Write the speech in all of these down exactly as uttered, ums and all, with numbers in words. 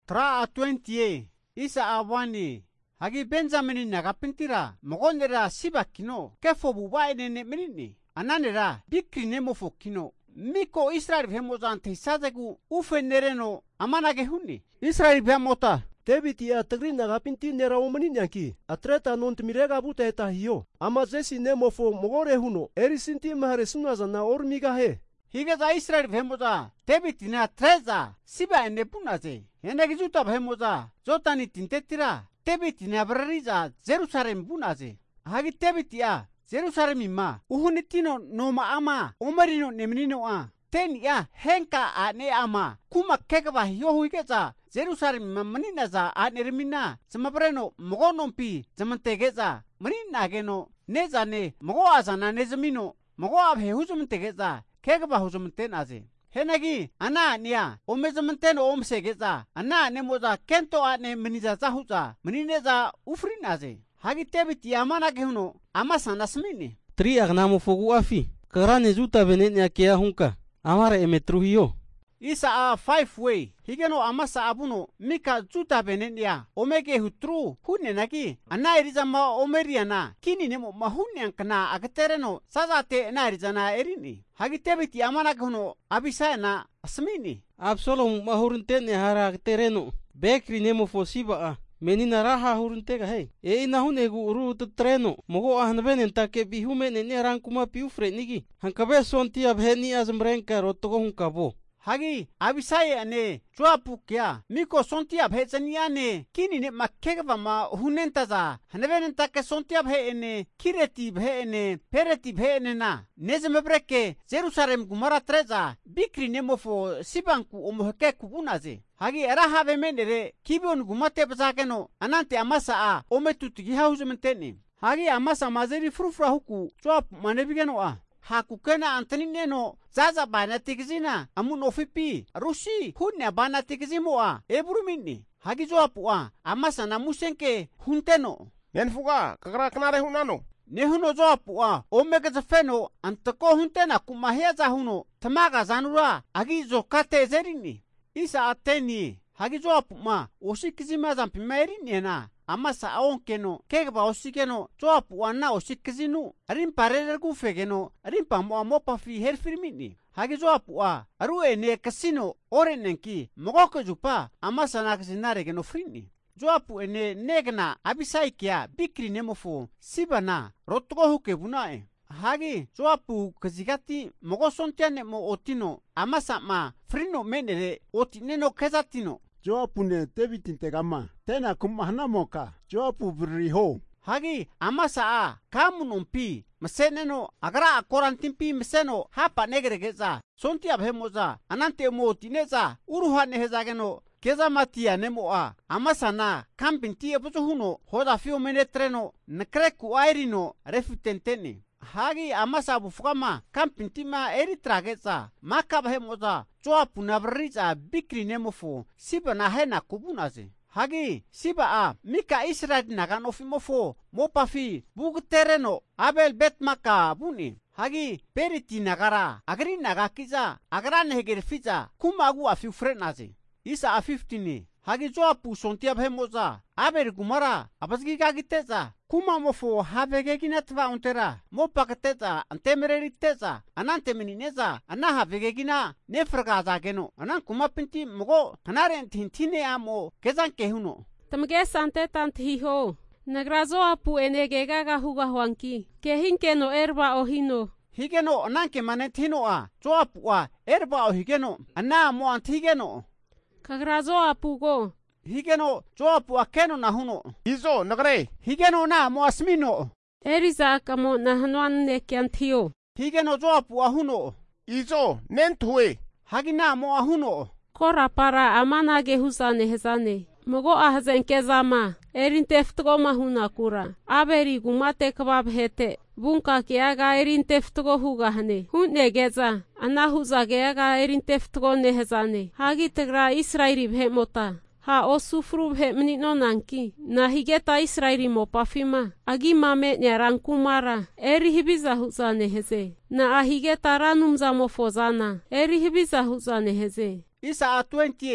Tra a twenty isa awani. Hagi Benjamin nagapintira. Mogonera sibakino. Kefo buba enene menini. Ananera bikri nemo fokino. Miko Israel vemozan teisazegu ufenereno amanage hunni. Israel vemota. David ya tagri nagapinti nera omani nyanki. Atreta non tmirega buta eta hiyo. Ama zesi nemo fo mogore huno. Eri sinti mahare sunaza na ormiga he. Higeza Israel vhemoza David na treza siba ene punaze. Ene gizuta vhemoza zotani tintetira. David na brariza Jerusalem punaze. Hagi David ya Jerusalem ima uhunitino noma ama omarino nemnino a. Ten ya henka a ne ama kuma kekaba yohu higeza Jerusalem ima maninaza a nermina. Zamabreno mogonompi zamantegeza. Manina geno neza ne mogo azana nezamino. Mogo abhe huzumantegeza. Kekaba huzumanten aze. Henagi ana niya omezamanten omsegeza. Ana nemoza kento a ne meniza zahuza. Menineza ufrin aze. Hagi tebiti amana gehuno ama sanasmini. Tri agnamu fogu afi. Karane zuta venenya kia hunka. Amara emetruhiyo. Isa a five way. Higeno amasa abuno mika zuta venenya. Omege hutru hunenagi. Ana erizama omeriana. Kini nemo mahunyan kana agatereno. Sazate na erizana erini. Hagi tebiti amana gehuno abisayana asmini. Absalom mahurintene hara agatereno. Bekri nemo fosiba a. Menina raha huruntega hey. E ina hunegu uru treno. Mogo ahnabenen take bihume nene rankuma piufre nigi. Hankabe sonti abheni azmrenka rotogo hunkabo. Hagi abisaye ane chwapu kya miko sonti abhezani ane kini ne makkega ma hunentaza hanabenen take sonti abhe ene kireti bhe ene pereti bhe ene na nezmebreke Jerusalem gumara treza bikri nemofo sibanku omoheke kubunaze. Hagi era have menere kibon gumate bazakeno anante amasa a ometutigi hauzumenteni. Hagi amasa mazeri frufra huku chwap manebigeno a. Hakukena antanineno zaza bana tikizina amun ofipi rushi hunne bana tikizimoa ebrumini. Hagi chwap a amasa na musenke hunteno. Nenfuga kakra kanare hunano. Nehuno chwap a omega zafeno antako huntena kumahia za huno tamaga zanura agi zokate zerini. Isa ateni hagi chwap ma osikizima zampimerini na. Amasa aonkeno kegba osikeno chwap wana osikizinu arin parere gufegeno arin pamo amopa fi herfirmini. Hagi chwap wa aru ene kasino orenenki mogoko jupa amasa nakzinare geno frini. Chwap ene negna abisaikia bikri nemofo sibana rotgo huke bunae. Hagi chwap kazigati mogo sontiane mo otino amasa ma frino menere otineno kezatino. Joapu ne tebitin gama tena kumahna moka joapu briho. Hagi amasa a kamunumpi meseneno agra korantimpi meseno hapa negregeza sonti abhemoza anante motineza uruhane hezageno keza matia nemo a amasa na kampinti ebuzuhuno hoda fio menetreno nekreku airino refutenteni. Hagi amasa bufukama kampintima eritrageza makabhemoza chwapu nabriza bikri nemofo siba na hena kubunaze. Hagi siba a mika Israel nagan ofimofo mopafi bugtereno abel bet maka buni. Hagi periti nagara agri nagakiza agrane hegerfiza kumagu afi frenaze. Isa a fifteen hagi chwapu sontia bhemoza aber gumara abasgiga giteza. Kuma mofo havege ginatva untera mopakateza antemereriteza anante menineza ana havege gina nefragaza geno anan kuma pinti mogo kanaren tintine amo kezan kehuno. Tamge sante tantiho nagrazo apu enegega ga huga huanki kehinke no erba ohino. Higeno ananke manetino a choapu a erba ohigeno ana mo antigeno. Kagrazo apu go. Higeno chwapu akeno na huno. Izo nagre. Higeno na mo asmino. Eriza kamo na hanuan nekiantio. Higeno chwapu ahuno. Izo nentue. Hagina mo ahuno. Kora para amana gehusane hezane. Mogo ahzenkezama. Erin teftgo mahuna kura. Aberi gumate kabab hete. Bunka kiaga erin teftgo hugahne. Hunne geza. Anahuza geaga erin teftgo nehezane. Hagi tegra Israeli bhemota. Ha osufru bhe menino nanki. Na higeta Israeli mo pafima. Agi mame nyarankumara. Eri hibiza huzane heze. Na ahigeta ranumza mo fozana. Eri hibiza huzane heze. Isa a twenty.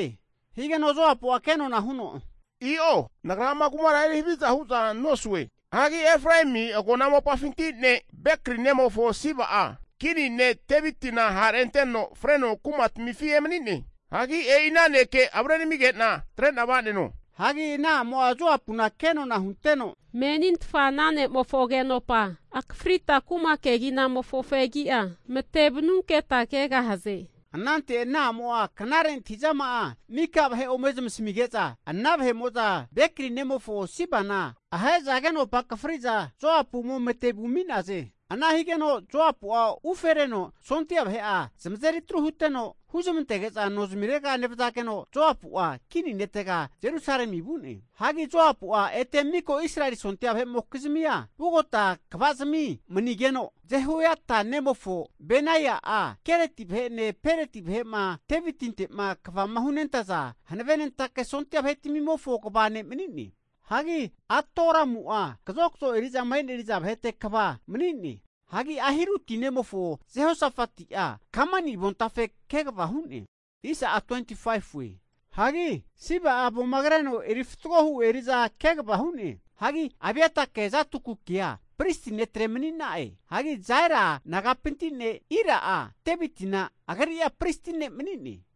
Hige no Joapu akeno na huno. Iyo, nagrama kumara ili hibiza huza noswe. Hagi Efraimi agonamo pafinti ne bekri nemo fo siba a. Kini ne tebitina harenteno freno kumat mifi emenini. Hagi e ina ne ke abrani miget na tren abane no. Hagi ina mo a Joapu na keno na hunteno. Menin tfanane mo fogeno pa. Ak frita kuma kegi na mo fofegi a. Metebnun keta kega haze. Anante na mo a kanaren tijama a. Mika bahe omezum smigeza. Anabhe moza bekri nemo fo siba na. Ahe zageno pa kafriza. Joapu mo metebu minaze. Anahigeno Joapu a ufereno sontia bahe a. Zamzeri truhuteno. Huzumuntegeza nozmirega nevzakeno Joapu a kini netega Jerusalem ibune. Hagi Joapu a etemiko Israeli sontia bahe mokizmia. Bugota kvazmi menigeno. Jehoyata nemofo Benaya a kereti bahe ne pereti bahe ma tevitinte ma kvamahunentaza. Hanvenenta ke sontia bahe timimofo kobane menini. Hagi atora mua kazokso eriza main eriza bahe te kaba menini. Hagi ahiru tinemofo Jehoshaphat a kamani bontafe kegva hune. Isa a twenty-five we. Hagi siba abo magrano eriftohu eriza kegva hune. Hagi abiata keza tukukia pristine tremenina e. Hagi zaira nagapintine ira a tebitina agaria pristine menini.